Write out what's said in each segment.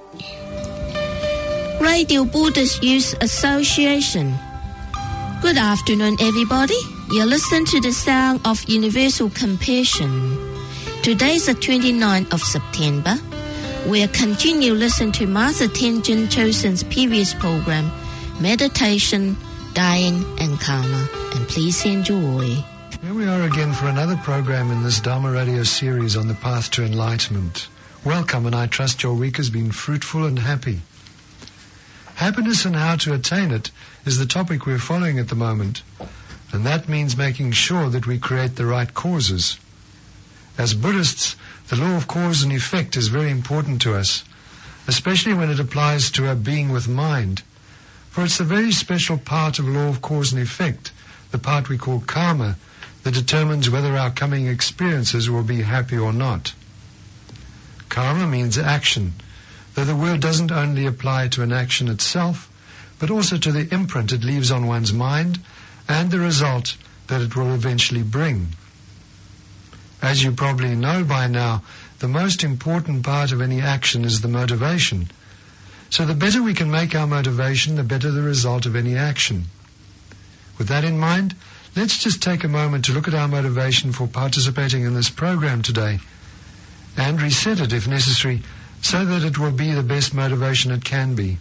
Radio Buddhist Youth Association. Good afternoon, everybody. You're listening to the sound of universal compassion. Today is the 29th of September. We'll continue listening to Master Tenzin Chosen's previous program, Meditation, Dying and Karma. And please enjoy. Here we are again for another program in this Dharma Radio series on the path to enlightenment. Welcome, and I trust your week has been fruitful and happy. Happiness and how to attain it is the topic we're following at the moment, and that means making sure that we create the right causes. As Buddhists, the law of cause and effect is very important to us, especially when it applies to our being with mind, for it's the very special part of law of cause and effect, the part we call karma, that determines whether our coming experiences will be happy or not. Karma means action, though the word doesn't only apply to an action itself, but also to the imprint it leaves on one's mind and the result that it will eventually bring. As you probably know by now, the most important part of any action is the motivation. So the better we can make our motivation, the better the result of any action. With that in mind, let's just take a moment to look at our motivation for participating in this program today and reset it if necessary, so that it will be the best motivation it can be.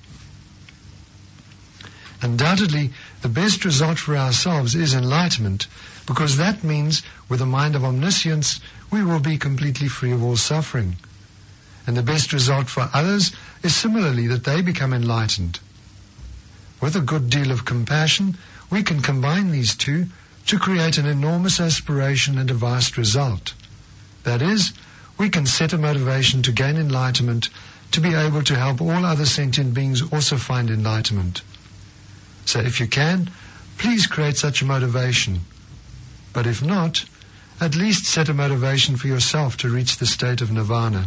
Undoubtedly, the best result for ourselves is enlightenment, because that means with a mind of omniscience, we will be completely free of all suffering. And the best result for others is similarly that they become enlightened. With a good deal of compassion, we can combine these two to create an enormous aspiration and a vast result. That is, we can set a motivation to gain enlightenment, to be able to help all other sentient beings also find enlightenment. So if you can, please create such a motivation. But if not, at least set a motivation for yourself to reach the state of nirvana.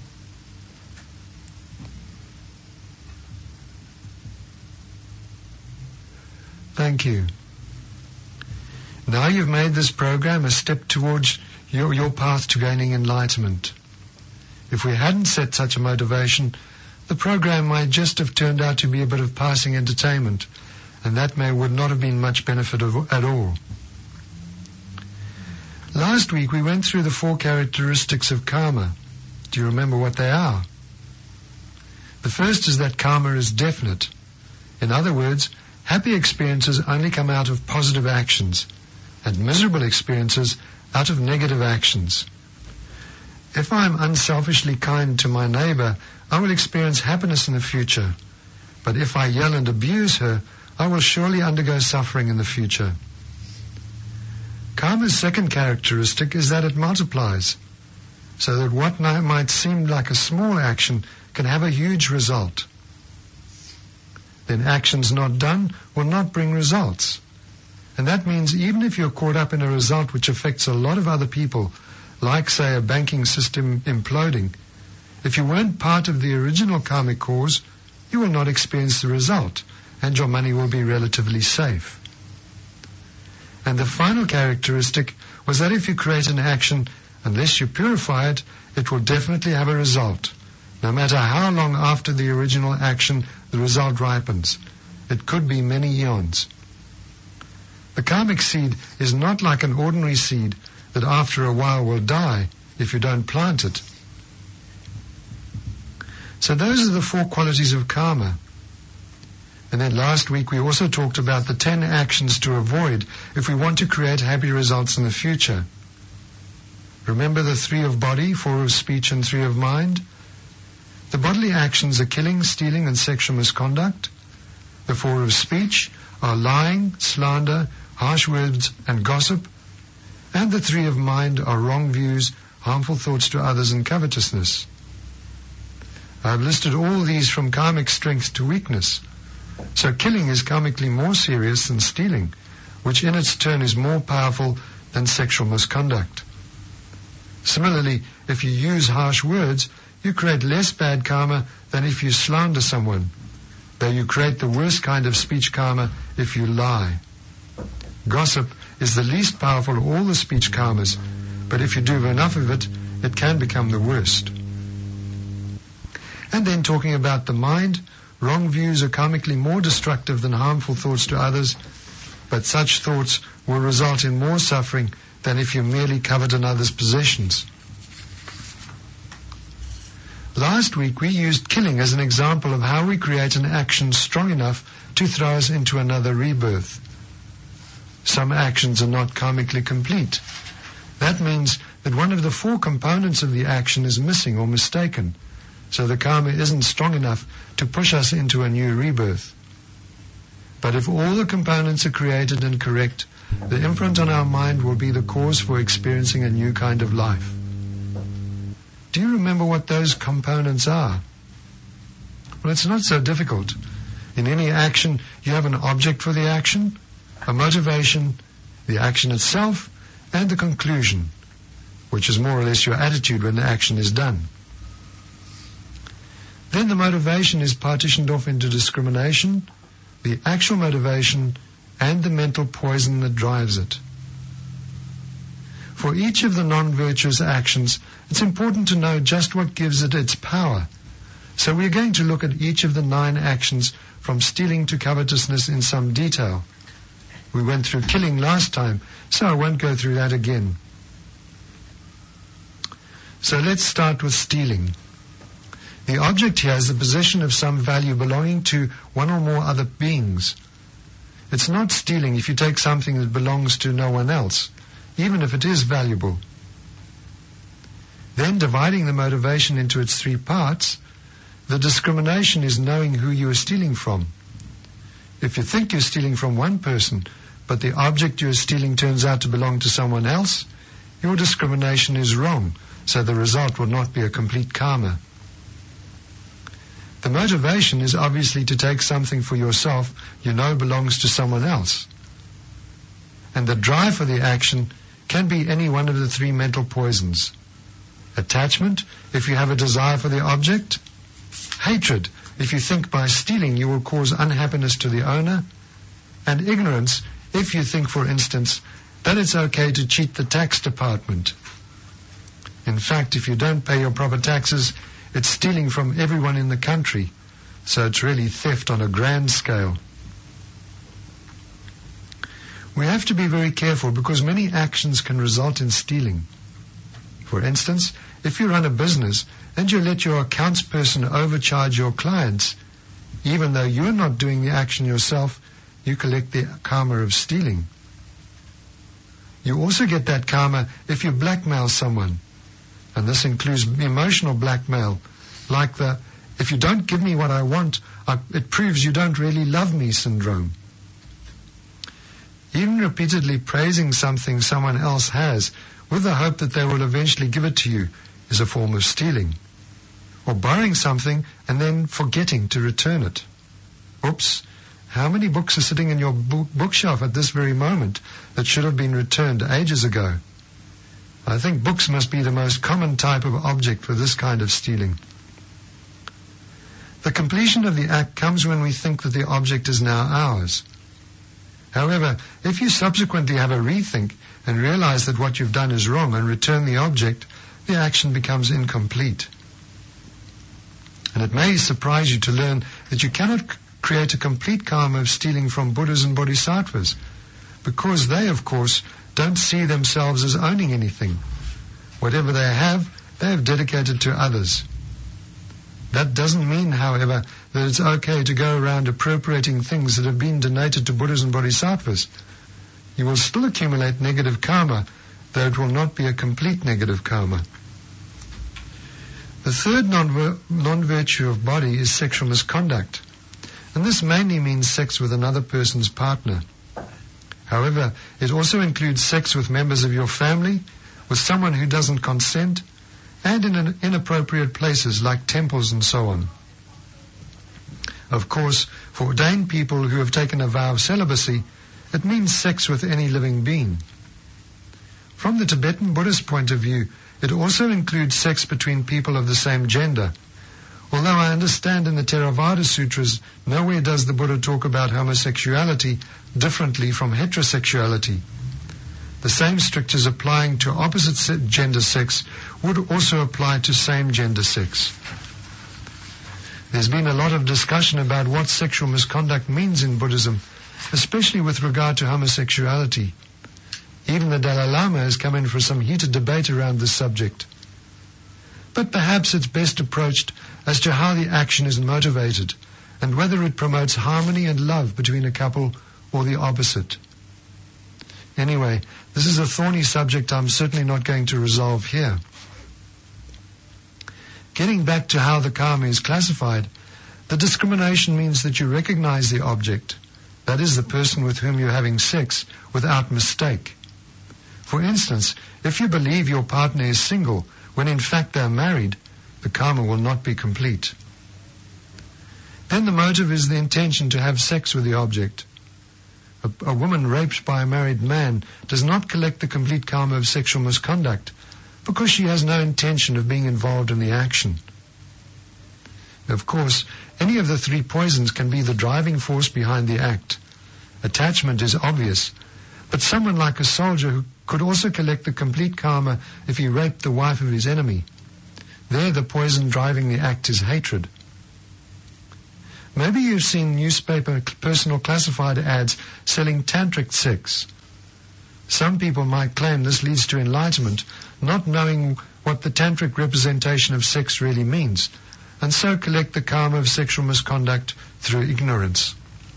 Thank you. Now you've made this program a step towards your path to gaining enlightenment. If we hadn't set such a motivation, the program might just have turned out to be a bit of passing entertainment, and that would not have been much benefit at all. Last week we went through the 4 characteristics of karma. Do you remember what they are? The first is that karma is definite. In other words, happy experiences only come out of positive actions, and miserable experiences out of negative actions. If I am unselfishly kind to my neighbor, I will experience happiness in the future. But if I yell and abuse her, I will surely undergo suffering in the future. Karma's second characteristic is that it multiplies, so that what might seem like a small action can have a huge result. Then actions not done will not bring results. And that means even if you're caught up in a result which affects a lot of other people, like, say, a banking system imploding, if you weren't part of the original karmic cause, you will not experience the result, and your money will be relatively safe. And the final characteristic was that if you create an action, unless you purify it, it will definitely have a result, no matter how long after the original action the result ripens. It could be many eons. The karmic seed is not like an ordinary seed that after a while will die if you don't plant it. So those are the 4 qualities of karma. And then last week we also talked about the 10 actions to avoid if we want to create happy results in the future. Remember the 3 of body, 4 of speech and 3 of mind? The bodily actions are killing, stealing and sexual misconduct. The 4 of speech are lying, slander, harsh words and gossip. And the 3 of mind are wrong views, harmful thoughts to others and covetousness. I've listed all these from karmic strength to weakness. So killing is karmically more serious than stealing, which in its turn is more powerful than sexual misconduct. Similarly, if you use harsh words, you create less bad karma than if you slander someone, though you create the worst kind of speech karma if you lie. Gossip is the least powerful of all the speech karmas, but if you do enough of it, it can become the worst. And then talking about the mind, wrong views are karmically more destructive than harmful thoughts to others, but such thoughts will result in more suffering than if you merely covet another's possessions. Last week we used killing as an example of how we create an action strong enough to throw us into another rebirth. Some actions are not karmically complete. That means that one of the 4 components of the action is missing or mistaken, so the karma isn't strong enough to push us into a new rebirth. But if all the components are created and correct, the imprint on our mind will be the cause for experiencing a new kind of life. Do you remember what those components are? Well, it's not so difficult. In any action, you have an object for the action, a motivation, the action itself, and the conclusion, which is more or less your attitude when the action is done. Then the motivation is partitioned off into discrimination, the actual motivation, and the mental poison that drives it. For each of the non-virtuous actions, it's important to know just what gives it its power. So we're going to look at each of the 9 actions from stealing to covetousness in some detail. We went through killing last time, so I won't go through that again. So let's start with stealing. The object here is the possession of some value belonging to one or more other beings. It's not stealing if you take something that belongs to no one else, even if it is valuable. Then, dividing the motivation into its 3 parts, the discrimination is knowing who you are stealing from. If you think you're stealing from one person, but the object you are stealing turns out to belong to someone else, your discrimination is wrong, so the result will not be a complete karma. The motivation is obviously to take something for yourself you know belongs to someone else. And the drive for the action can be any one of the 3 mental poisons. Attachment, if you have a desire for the object. Hatred, if you think by stealing you will cause unhappiness to the owner. And ignorance, if you think, for instance, that it's okay to cheat the tax department. In fact, if you don't pay your proper taxes, it's stealing from everyone in the country, so it's really theft on a grand scale. We have to be very careful because many actions can result in stealing. For instance, if you run a business and you let your accounts person overcharge your clients, even though you're not doing the action yourself, you collect the karma of stealing. You also get that karma if you blackmail someone. And this includes emotional blackmail, like the, if you don't give me what I want, it proves you don't really love me syndrome. Even repeatedly praising something someone else has with the hope that they will eventually give it to you is a form of stealing. Or borrowing something and then forgetting to return it. Oops, how many books are sitting in your bookshelf at this very moment that should have been returned ages ago? I think books must be the most common type of object for this kind of stealing. The completion of the act comes when we think that the object is now ours. However, if you subsequently have a rethink and realize that what you've done is wrong and return the object, the action becomes incomplete. And it may surprise you to learn that you cannot create a complete karma of stealing from Buddhas and Bodhisattvas, because they, of course, don't see themselves as owning anything. Whatever they have dedicated to others. That doesn't mean, however, that it's okay to go around appropriating things that have been donated to Buddhas and Bodhisattvas. You will still accumulate negative karma, though it will not be a complete negative karma. The third non-virtue of body is sexual misconduct, and this mainly means sex with another person's partner. However, it also includes sex with members of your family, with someone who doesn't consent, and in inappropriate places like temples and so on. Of course, for ordained people who have taken a vow of celibacy, it means sex with any living being. From the Tibetan Buddhist point of view, it also includes sex between people of the same gender. Although I understand in the Theravada Sutras, nowhere does the Buddha talk about homosexuality differently from heterosexuality. The same strictures applying to opposite gender sex would also apply to same gender sex. There's been a lot of discussion about what sexual misconduct means in Buddhism, especially with regard to homosexuality. Even the Dalai Lama has come in for some heated debate around this subject. But perhaps it's best approached as to how the action is motivated and whether it promotes harmony and love between a couple or the opposite. Anyway, this is a thorny subject I'm certainly not going to resolve here. Getting back to how the karma is classified, the discrimination means that you recognize the object, that is, the person with whom you're having sex, without mistake. For instance, if you believe your partner is single when in fact they are married, the karma will not be complete. Then the motive is the intention to have sex with the object. A woman raped by a married man does not collect the complete karma of sexual misconduct because she has no intention of being involved in the action. Of course, any of the three poisons can be the driving force behind the act. Attachment is obvious, but someone like a soldier who could also collect the complete karma if he raped the wife of his enemy. There the poison driving the act is hatred. Maybe you've seen newspaper personal classified ads selling tantric sex. Some people might claim this leads to enlightenment, not knowing what the tantric representation of sex really means, and so collect the karma of sexual misconduct through ignorance.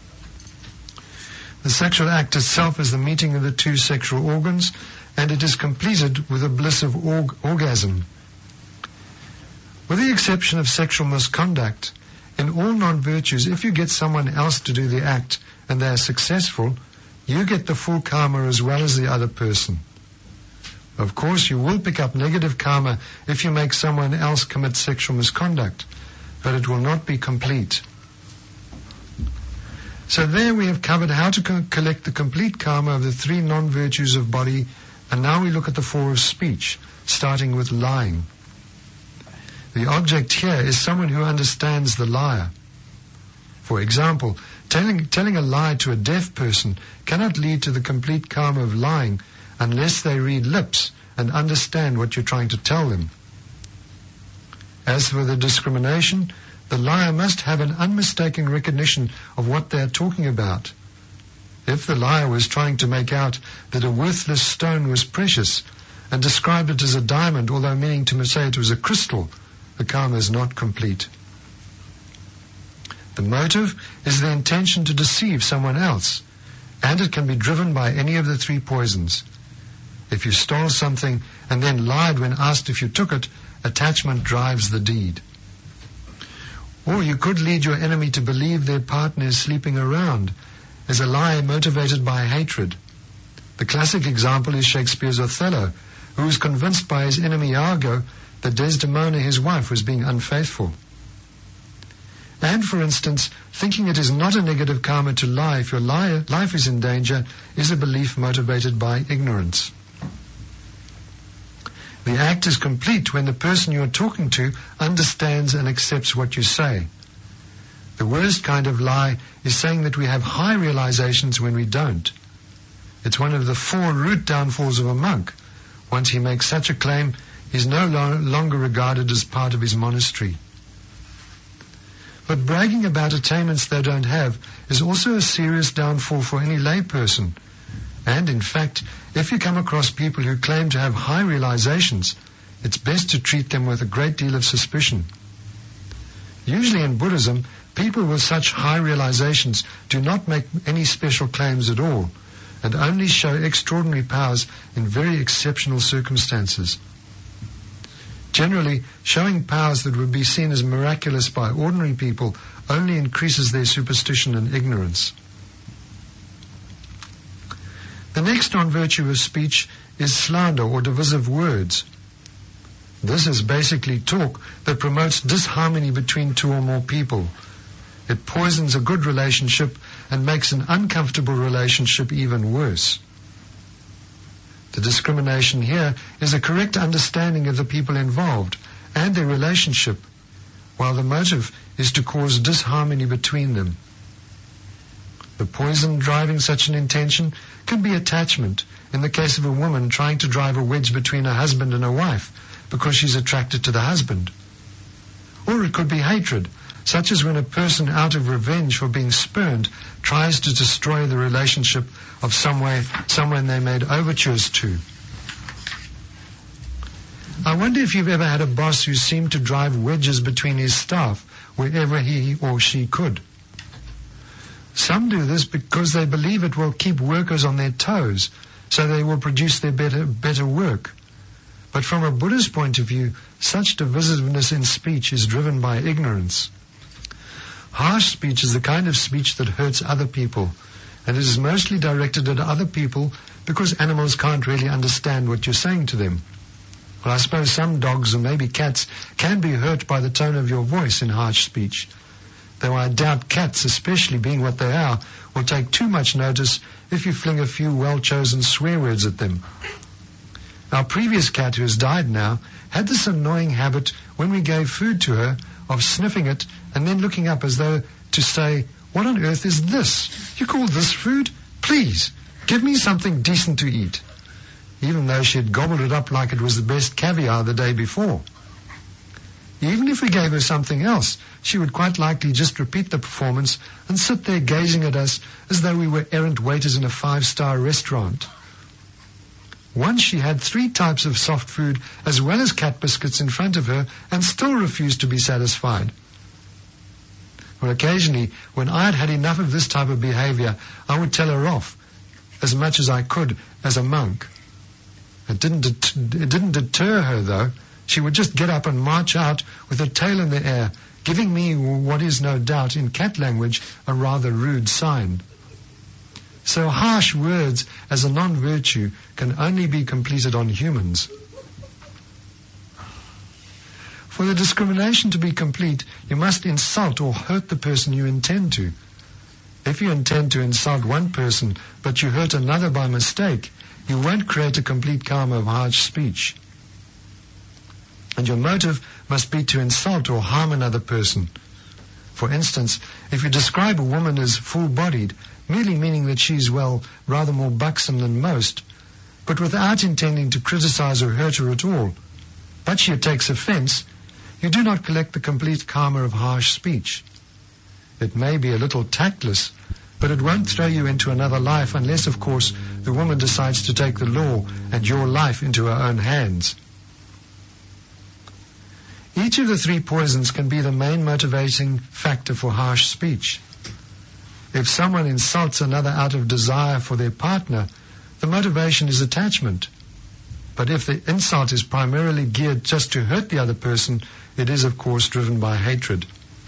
The sexual act itself is the meeting of the two sexual organs, and it is completed with a bliss of orgasm. With the exception of sexual misconduct, in all non-virtues, if you get someone else to do the act and they are successful, you get the full karma as well as the other person. Of course, you will pick up negative karma if you make someone else commit sexual misconduct, but it will not be complete. So there we have covered how to collect the complete karma of the three non-virtues of body, and now we look at the four of speech, starting with lying. The object here is someone who understands the liar. For example, telling a lie to a deaf person cannot lead to the complete karma of lying unless they read lips and understand what you're trying to tell them. As for the discrimination, the liar must have an unmistaken recognition of what they are talking about. If the liar was trying to make out that a worthless stone was precious and described it as a diamond, although meaning to say it was a crystal, the karma is not complete. The motive is the intention to deceive someone else, and it can be driven by any of the three poisons. If you stole something and then lied when asked if you took it, attachment drives the deed. Or you could lead your enemy to believe their partner is sleeping around, as a lie motivated by hatred. The classic example is Shakespeare's Othello, who was convinced by his enemy Iago that Desdemona, his wife, was being unfaithful. And, for instance, thinking it is not a negative karma to lie if your life is in danger is a belief motivated by ignorance. The act is complete when the person you are talking to understands and accepts what you say. The worst kind of lie is saying that we have high realizations when we don't. It's one of the four root downfalls of a monk. Once he makes such a claim, he is no longer regarded as part of his monastery. But bragging about attainments they don't have is also a serious downfall for any lay person. And in fact, if you come across people who claim to have high realizations, it's best to treat them with a great deal of suspicion. Usually in Buddhism, people with such high realizations do not make any special claims at all, and only show extraordinary powers in very exceptional circumstances. Generally, showing powers that would be seen as miraculous by ordinary people only increases their superstition and ignorance. The next non-virtue of speech is slander or divisive words. This is basically talk that promotes disharmony between two or more people. It poisons a good relationship and makes an uncomfortable relationship even worse. The discrimination here is a correct understanding of the people involved and their relationship, while the motive is to cause disharmony between them. The poison driving such an intention can be attachment, in the case of a woman trying to drive a wedge between a husband and a wife because she's attracted to the husband. Or it could be hatred, such as when a person, out of revenge for being spurned, tries to destroy the relationship of someone they made overtures to. I wonder if you've ever had a boss who seemed to drive wedges between his staff wherever he or she could. Some do this because they believe it will keep workers on their toes, so they will produce their better work. But from a Buddhist point of view, such divisiveness in speech is driven by ignorance. Harsh speech is the kind of speech that hurts other people, and it is mostly directed at other people because animals can't really understand what you're saying to them. Well, I suppose some dogs and maybe cats can be hurt by the tone of your voice in harsh speech, though I doubt cats, especially being what they are, will take too much notice if you fling a few well-chosen swear words at them. Our previous cat, who has died now, had this annoying habit when we gave food to her of sniffing it and then looking up as though to say, "What on earth is this? You call this food? Please, give me something decent to eat," even though she had gobbled it up like it was the best caviar the day before. Even if we gave her something else, she would quite likely just repeat the performance and sit there gazing at us as though we were errant waiters in a 5-star restaurant. Once she had 3 types of soft food as well as cat biscuits in front of her and still refused to be satisfied. Well, occasionally, when I had had enough of this type of behavior, I would tell her off, as much as I could as a monk. It didn't deter her, though. She would just get up and march out with her tail in the air, giving me what is no doubt in cat language a rather rude sign. So harsh words as a non-virtue can only be completed on humans. For the discrimination to be complete, you must insult or hurt the person you intend to. If you intend to insult one person, but you hurt another by mistake, you won't create a complete karma of harsh speech. And your motive must be to insult or harm another person. For instance, if you describe a woman as full-bodied, merely meaning that she's, well, rather more buxom than most, but without intending to criticize or hurt her at all, but she takes offense, you do not collect the complete karma of harsh speech. It may be a little tactless, but it won't throw you into another life unless, of course, the woman decides to take the law and your life into her own hands. Each of the 3 poisons can be the main motivating factor for harsh speech. If someone insults another out of desire for their partner, the motivation is attachment. But if the insult is primarily geared just to hurt the other person, it is, of course, driven by hatred.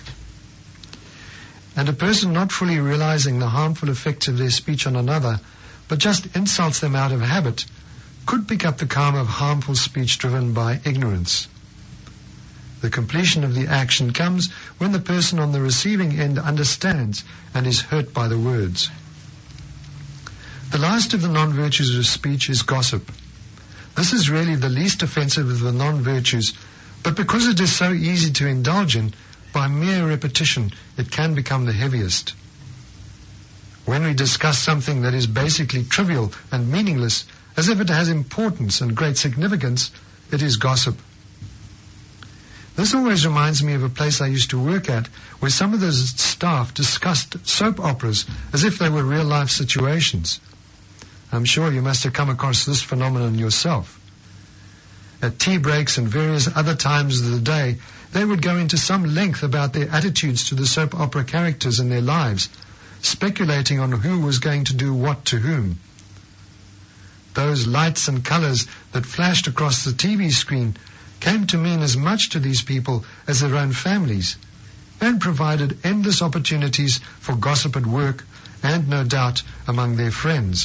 And a person not fully realizing the harmful effects of their speech on another, but just insults them out of habit, could pick up the karma of harmful speech driven by ignorance. The completion of the action comes when the person on the receiving end understands and is hurt by the words. The last of the non-virtues of speech is gossip. This is really the least offensive of the non-virtues, but because it is so easy to indulge in, by mere repetition, it can become the heaviest. When we discuss something that is basically trivial and meaningless, as if it has importance and great significance, it is gossip. This always reminds me of a place I used to work at, where some of the staff discussed soap operas as if they were real-life situations. I'm sure you must have come across this phenomenon yourself. At tea breaks and various other times of the day, they would go into some length about their attitudes to the soap opera characters in their lives, speculating on who was going to do what to whom. Those lights and colors that flashed across the TV screen came to mean as much to these people as their own families, and provided endless opportunities for gossip at work and, no doubt, among their friends.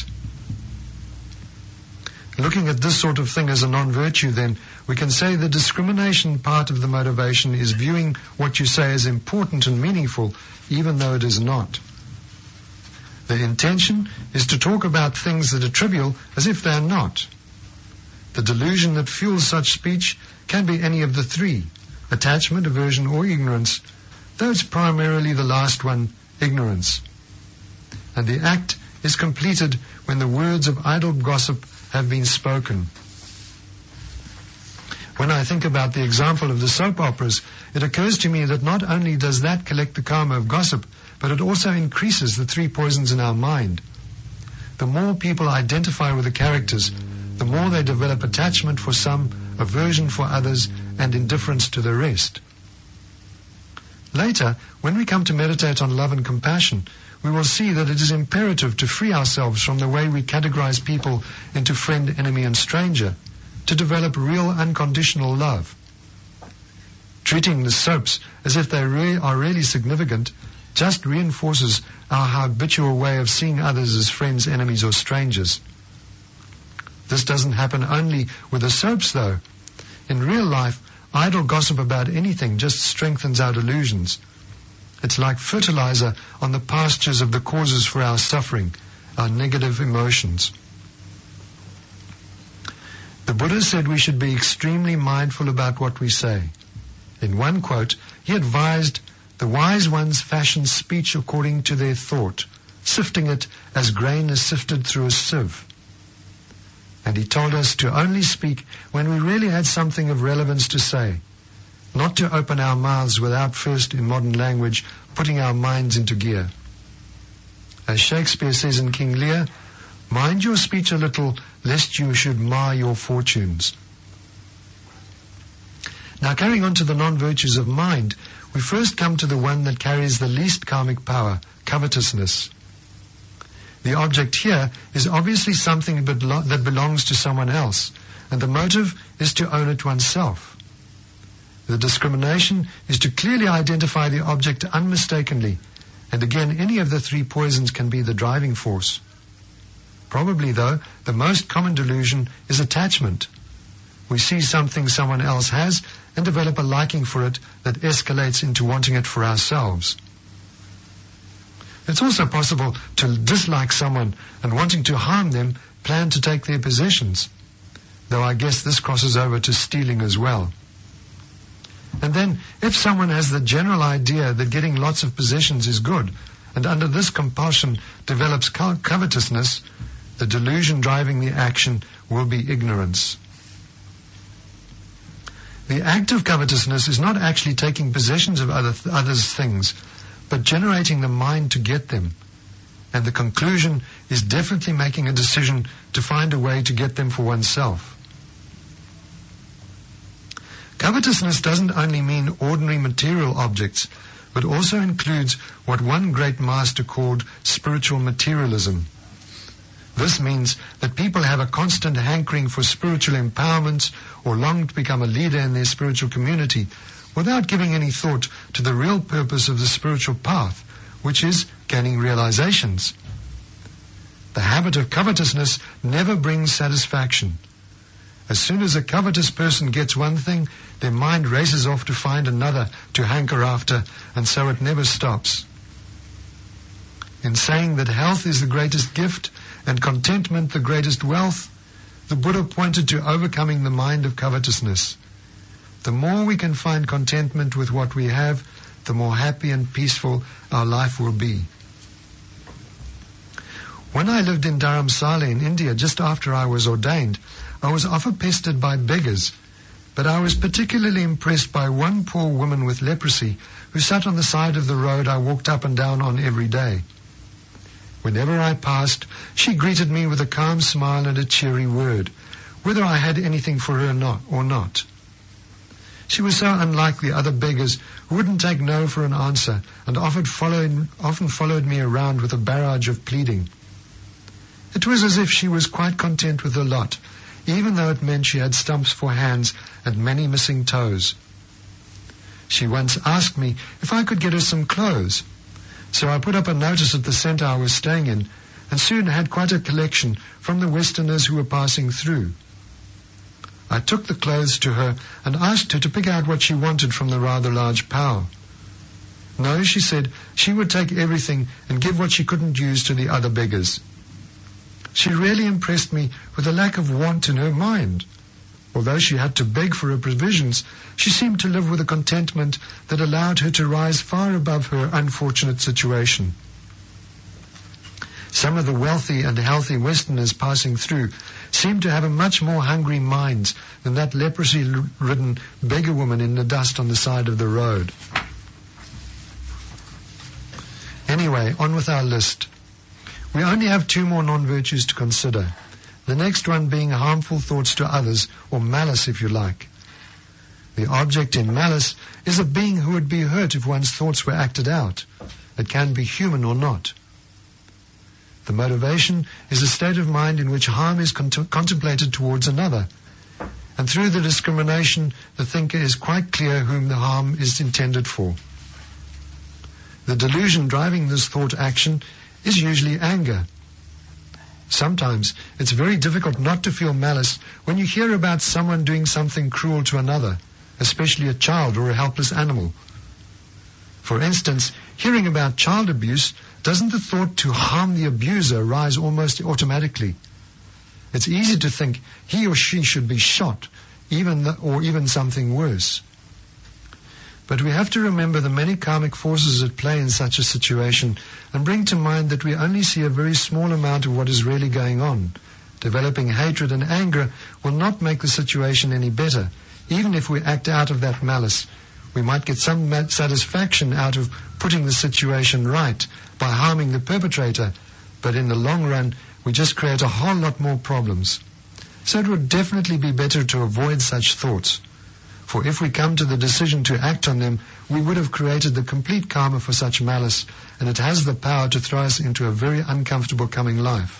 Looking at this sort of thing as a non-virtue, then, we can say the discrimination part of the motivation is viewing what you say as important and meaningful, even though it is not. The intention is to talk about things that are trivial as if they are not. The delusion that fuels such speech can be any of the 3, attachment, aversion, or ignorance, though it's primarily the last one, ignorance. And the act is completed when the words of idle gossip have been spoken. When I think about the example of the soap operas, it occurs to me that not only does that collect the karma of gossip, but it also increases the 3 poisons in our mind. The more people identify with the characters, the more they develop attachment for some, aversion for others, and indifference to the rest. Later, when we come to meditate on love and compassion, we will see that it is imperative to free ourselves from the way we categorize people into friend, enemy, and stranger, to develop real unconditional love. Treating the soaps as if they are really significant just reinforces our habitual way of seeing others as friends, enemies, or strangers. This doesn't happen only with the soaps, though. In real life, idle gossip about anything just strengthens our delusions. It's like fertilizer on the pastures of the causes for our suffering, our negative emotions. The Buddha said we should be extremely mindful about what we say. In one quote, he advised, "The wise ones fashion speech according to their thought, sifting it as grain is sifted through a sieve." And he told us to only speak when we really had something of relevance to say, not to open our mouths without first, in modern language, putting our minds into gear. As Shakespeare says in King Lear, "Mind your speech a little, lest you should mar your fortunes." Now, carrying on to the non-virtues of mind, we first come to the one that carries the least karmic power, covetousness. The object here is obviously something that belongs to someone else, and the motive is to own it oneself. The discrimination is to clearly identify the object unmistakably, and again, any of the 3 poisons can be the driving force. Probably, though, the most common delusion is attachment. We see something someone else has and develop a liking for it that escalates into wanting it for ourselves. It's also possible to dislike someone and, wanting to harm them, plan to take their possessions, though I guess this crosses over to stealing as well. And then, if someone has the general idea that getting lots of possessions is good, and under this compulsion develops covetousness, the delusion driving the action will be ignorance. The act of covetousness is not actually taking possessions of others' things, but generating the mind to get them. And the conclusion is definitely making a decision to find a way to get them for oneself. Covetousness doesn't only mean ordinary material objects, but also includes what one great master called spiritual materialism. This means that people have a constant hankering for spiritual empowerment or long to become a leader in their spiritual community without giving any thought to the real purpose of the spiritual path, which is gaining realizations. The habit of covetousness never brings satisfaction. As soon as a covetous person gets one thing, their mind races off to find another to hanker after, and so it never stops. In saying that health is the greatest gift and contentment the greatest wealth, the Buddha pointed to overcoming the mind of covetousness. The more we can find contentment with what we have, the more happy and peaceful our life will be. When I lived in Dharamsala in India just after I was ordained, I was often pestered by beggars, but I was particularly impressed by one poor woman with leprosy who sat on the side of the road I walked up and down on every day. Whenever I passed, she greeted me with a calm smile and a cheery word, whether I had anything for her or not. She was so unlike the other beggars who wouldn't take no for an answer and often followed me around with a barrage of pleading. It was as if she was quite content with her lot, even though it meant she had stumps for hands and many missing toes. She once asked me if I could get her some clothes, so I put up a notice at the centre I was staying in and soon had quite a collection from the Westerners who were passing through. I took the clothes to her and asked her to pick out what she wanted from the rather large pile. No, she said, she would take everything and give what she couldn't use to the other beggars. She really impressed me with a lack of want in her mind. Although she had to beg for her provisions, she seemed to live with a contentment that allowed her to rise far above her unfortunate situation. Some of the wealthy and healthy Westerners passing through seem to have a much more hungry mind than that leprosy-ridden beggar woman in the dust on the side of the road. Anyway, on with our list. We only have 2 more non-virtues to consider. The next one being harmful thoughts to others, or malice if you like. The object in malice is a being who would be hurt if one's thoughts were acted out. It can be human or not. The motivation is a state of mind in which harm is contemplated towards another, and through the discrimination the thinker is quite clear whom the harm is intended for. The delusion driving this thought action is usually anger. Sometimes it's very difficult not to feel malice when you hear about someone doing something cruel to another, especially a child or a helpless animal. For instance, hearing about child abuse, doesn't the thought to harm the abuser arise almost automatically? It's easy to think he or she should be shot, or even something worse. But we have to remember the many karmic forces at play in such a situation and bring to mind that we only see a very small amount of what is really going on. Developing hatred and anger will not make the situation any better. Even if we act out of that malice, we might get some satisfaction out of putting the situation right by harming the perpetrator, but in the long run, we just create a whole lot more problems. So it would definitely be better to avoid such thoughts. For if we come to the decision to act on them, we would have created the complete karma for such malice, and it has the power to throw us into a very uncomfortable coming life.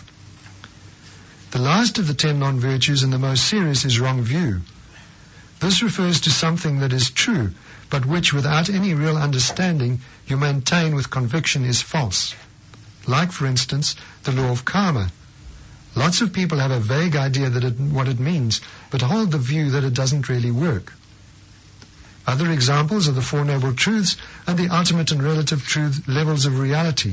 The last of the 10 non-virtues and the most serious is wrong view. This refers to something that is true, but which, without any real understanding, you maintain with conviction is false. Like, for instance, the law of karma. Lots of people have a vague idea what it means, but hold the view that it doesn't really work. Other examples are the Four Noble Truths and the ultimate and relative truth levels of reality.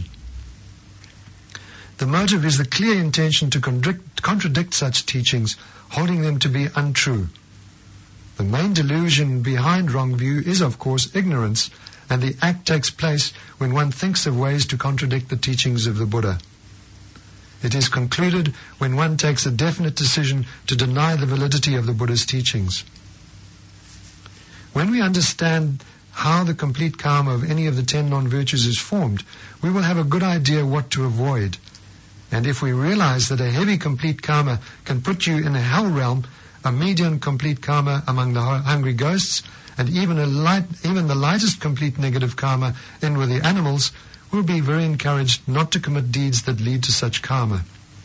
The motive is the clear intention to contradict such teachings, holding them to be untrue. The main delusion behind wrong view is, of course, ignorance, and the act takes place when one thinks of ways to contradict the teachings of the Buddha. It is concluded when one takes a definite decision to deny the validity of the Buddha's teachings. When we understand how the complete karma of any of the 10 non-virtues is formed, we will have a good idea what to avoid. And if we realize that a heavy complete karma can put you in a hell realm, a medium complete karma among the hungry ghosts, and even the lightest complete negative karma in with the animals, we'll be very encouraged not to commit deeds that lead to such karma.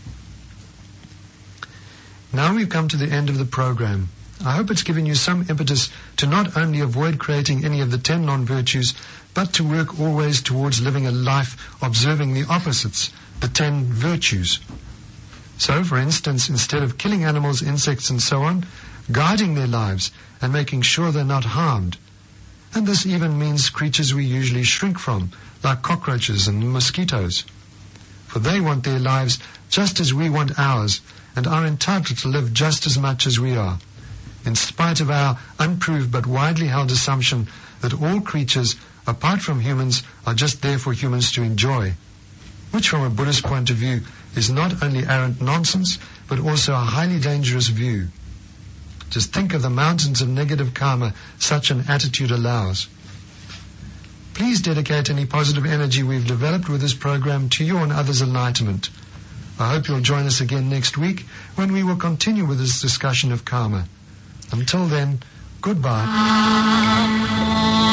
Now we've come to the end of the program. I hope it's given you some impetus to not only avoid creating any of the 10 non-virtues, but to work always towards living a life observing the opposites, the 10 virtues. So, for instance, instead of killing animals, insects and so on, guarding their lives and making sure they're not harmed. And this even means creatures we usually shrink from, like cockroaches and mosquitoes. For they want their lives just as we want ours, and are entitled to live just as much as we are, in spite of our unproved but widely held assumption that all creatures, apart from humans, are just there for humans to enjoy, which from a Buddhist point of view is not only arrant nonsense, but also a highly dangerous view. Just think of the mountains of negative karma such an attitude allows. Please dedicate any positive energy we've developed with this program to your and others' enlightenment. I hope you'll join us again next week when we will continue with this discussion of karma. Until then, goodbye.